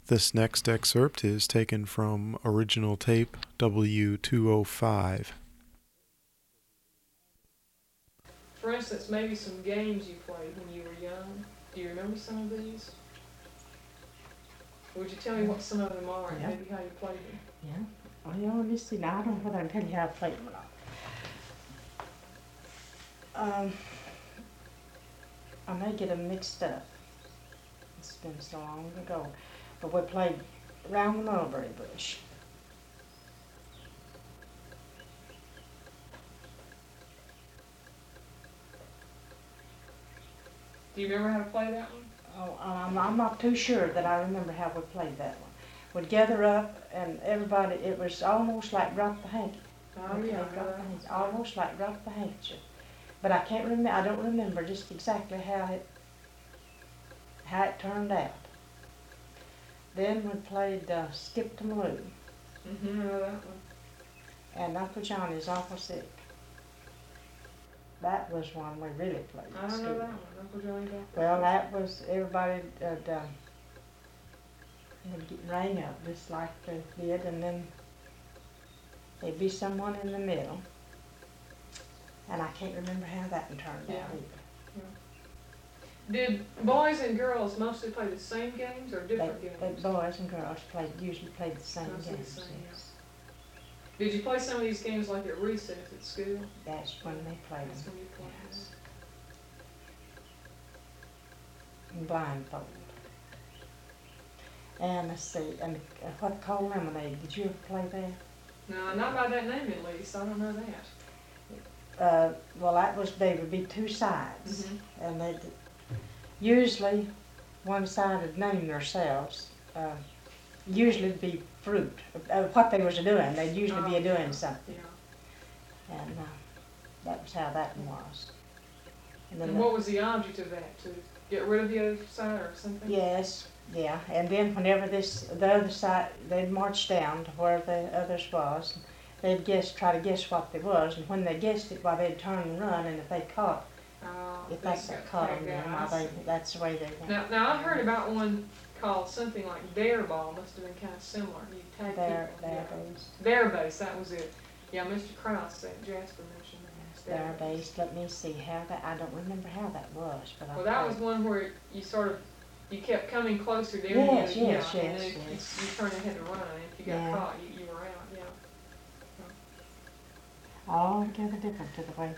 This next excerpt is taken from original tape W205. For instance, maybe some games you played when you were young. Do you remember some of these? Would you tell me what some of them are and maybe how you played them? Yeah. Well, let me see. Now, I don't know whether I can tell you how I played them or not. I may get them mixed up. It's been so long ago. But we played Round the Mulberry Bush. Do you remember how to play that one? Oh, I'm not too sure that I remember how we played that one. We'd gather up and everybody, it was almost like Drop the Hanky. Oh, yeah. Almost like Drop the Handkerchief. But I can't remember, I don't remember just exactly how it turned out. Then we played Skip to Maloo. I know that one. And Uncle Johnny's Awful Sick. That was one we really played. I don't know that one, Uncle Johnny's Awful Sick. Well, that was, everybody would rang up just like they did, and then there'd be someone in the middle. And I can't remember how that one turned out either. Did boys and girls mostly play the same games or different games? Boys and girls usually played the same games. Yes. Did you play some of these games like at recess at school? That's when they played That's them. when you played Yes. And blindfold. And let's see, and what called lemonade? Did you ever play that? No, not by that name at least. I don't know that. Well, they would be two sides, and they'd usually one side would name themselves. Usually it'd be fruit. What they was doing, they'd usually be doing something. Yeah. And that was how that one was. And what was the object of that? To get rid of the other side or something? Yes, yeah. And then whenever the other side, they'd march down to where the others was. They'd try to guess what they was, and when they guessed it, they'd turn and run, and if they caught, that's the way they went. Now I heard about one called something like Bear Ball. Must have been kind of similar. You tag people. Bear Base, that was it. Yeah, Mr. Krause said, Jasper mentioned that. Bear Base. Let me see how that. I don't remember how that was, but well, that was one where you kept coming closer down. Yes. And then you turned ahead to run, and if you got caught, you were out. Yeah. Altogether different to the way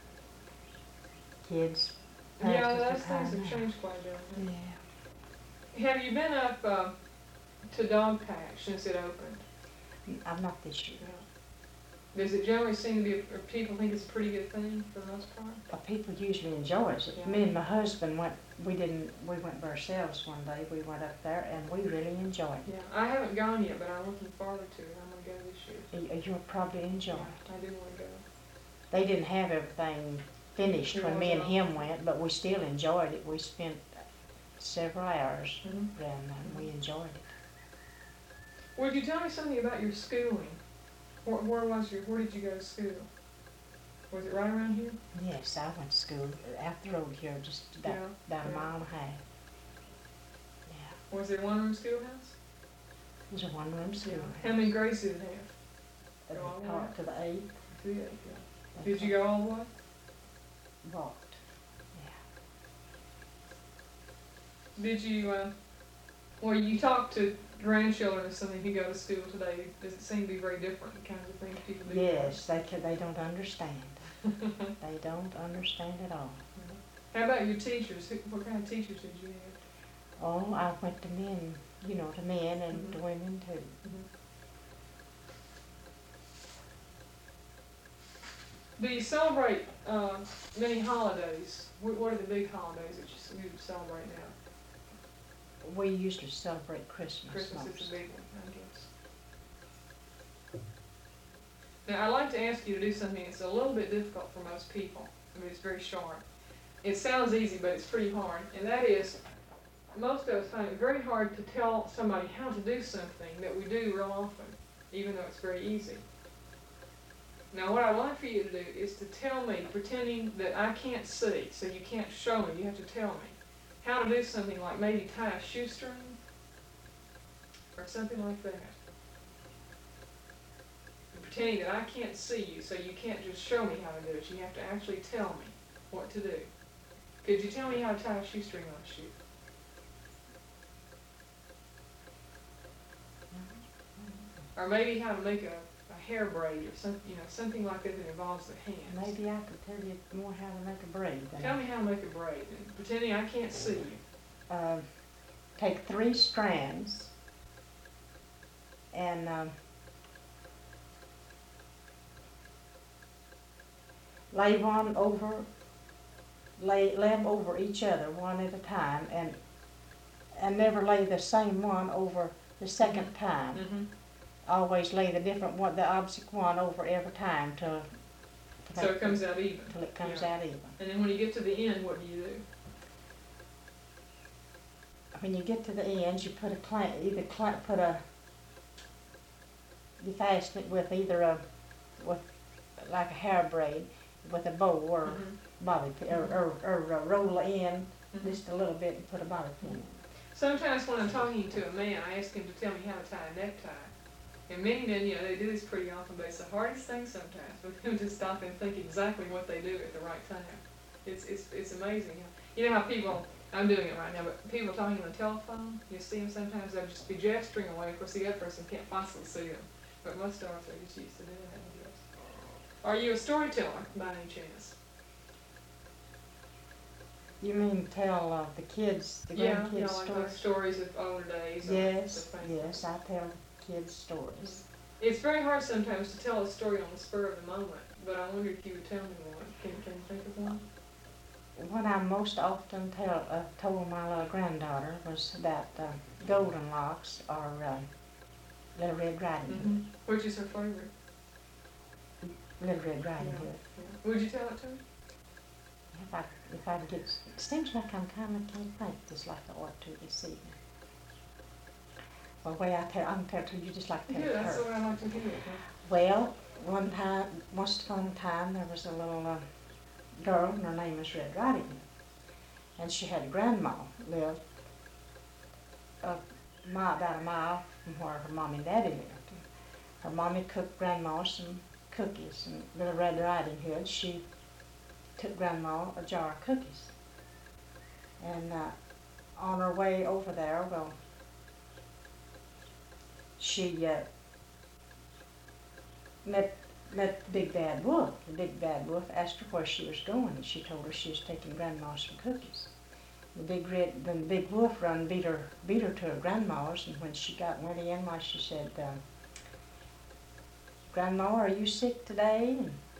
kids. Yeah, those things have changed quite a bit. Yeah. Have you been up to Dog Patch since it opened? I'm not this year. Does it generally seem to be, or people think it's a pretty good thing for the most part? People usually enjoy it. Yeah. Me and my husband we went by ourselves one day. We went up there and we really enjoyed it. Yeah, I haven't gone yet, but I'm looking forward to it. I'm going to go this year. You'll probably enjoy it. I do want to go. They didn't have everything finished when me and him went, but we still enjoyed it. We spent several hours around there and we enjoyed it. Would you tell me something about your schooling? Where did you go to school? Was it right around here? Yes, I went to school out the road here, just about a mile and a half. Yeah. Was it a one-room schoolhouse? It was a one-room schoolhouse. How many grades did it have? Taught to the 8th. To the 8th, yeah. Did you go all the way? Walked, yeah. Did you, you talk to grandchildren or something who go to school today, does it seem to be very different, the kinds of things people do? Yes, they don't understand. They don't understand at all. How about your teachers? What kind of teachers did you have? Oh, I went to men, to men and to women too. Do you celebrate many holidays? What are the big holidays that you celebrate now? We usually celebrate Christmas. Christmas is a big one, I guess. Now, I'd like to ask you to do something that's a little bit difficult for most people. I mean, it's very short. It sounds easy, but it's pretty hard. And that is, most of us find it very hard to tell somebody how to do something that we do real often, even though it's very easy. Now, what I'd like for you to do is to tell me, pretending that I can't see, so you can't show me, you have to tell me, how to do something like maybe tie a shoestring, or something like that. And pretending that I can't see you, so you can't just show me how to do it. You have to actually tell me what to do. Could you tell me how to tie a shoestring on a shoe? Or maybe how to make a hair braid or something, something like that that involves the hands. Maybe I could tell you more how to make a braid. Tell me how to make a braid, and pretending I can't see you. Take 3 strands and lay them over each other one at a time, and never lay the same one over the second time. Mm-hmm. Always lay the opposite one over every time So it comes out even. Till it comes out even. And then when you get to the end, what do you do? When you get to the end, you put you fasten it with either like a hair braid with a bow or bobby pin, or roll it in just a little bit and put a bobby pin in. Sometimes when I'm talking to a man, I ask him to tell me how to tie a necktie. And many men, they do this pretty often, but it's the hardest thing sometimes for them to stop and think exactly what they do at the right time. It's amazing. You know how people, I'm doing it right now, but people talking on the telephone, you see them sometimes, they'll just be gesturing away. Of course, the other person can't possibly see them. But most of us are just used to doing that, I guess. Are you a storyteller by any chance? You mean tell the kids, the grandkids like stories? Stories of older days. Yes, I tell kids stories. It's very hard sometimes to tell a story on the spur of the moment, but I wonder if you would tell me one. Can you think of one? What I most often told my little granddaughter was about Golden Locks or Little Red Riding Hood. Which is her favorite? Little Red Riding Hood. Yeah. Would you tell it to me? If I get, it seems like I'm kind of can't think just like I ought to this evening. Well, the way I can tell it to you just like tell it to her. Yeah, that's the way I like to hear it. Well, once upon a time, there was a little girl, and her name was Red Riding Hood. And she had a grandma lived about a mile from where her mom and daddy lived. Her mommy cooked grandma some cookies, and Little Red Riding Hood, she took grandma a jar of cookies. And on her way over there, well, she met the Big Bad Wolf. The Big Bad Wolf asked her where she was going, and she told her she was taking grandma some cookies. Then the Big Wolf beat her to her grandma's, and when she went in, she said, "Grandma, are you sick today?"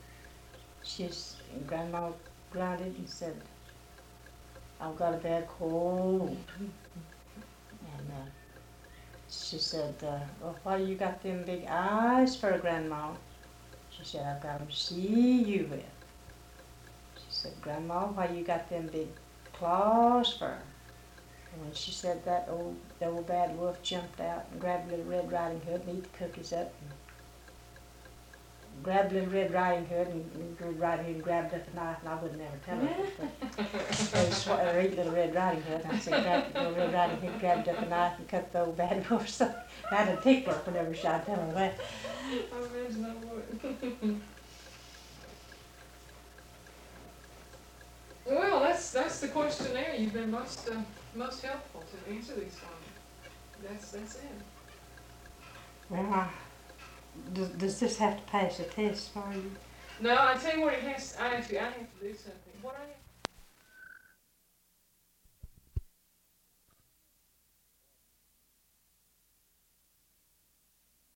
And Grandma grunted and said, "I've got a bad cold." And she said, "Well, why you got them big eyes for, Grandma?" She said, "I've got them to see you with." She said, "Grandma, why you got them big claws for?" And when she said that, the old bad wolf jumped out and grabbed Little Red Riding Hood and ate the cookies up. And grabbed Little Red Riding Hood, and Little Red Riding Hood grabbed up a knife, and I would never tell her. They ate Little Red Riding Hood, and I said, Little Red Riding Hood grabbed up a knife and cut the old bad wolf. So that'd tickle her whenever I tell her that. I imagine I would. Well, that's the questionnaire. You've been most helpful to answer these for me. That's it. Well, does this have to pass a test for you? No, I tell you what, I have to do something. What I have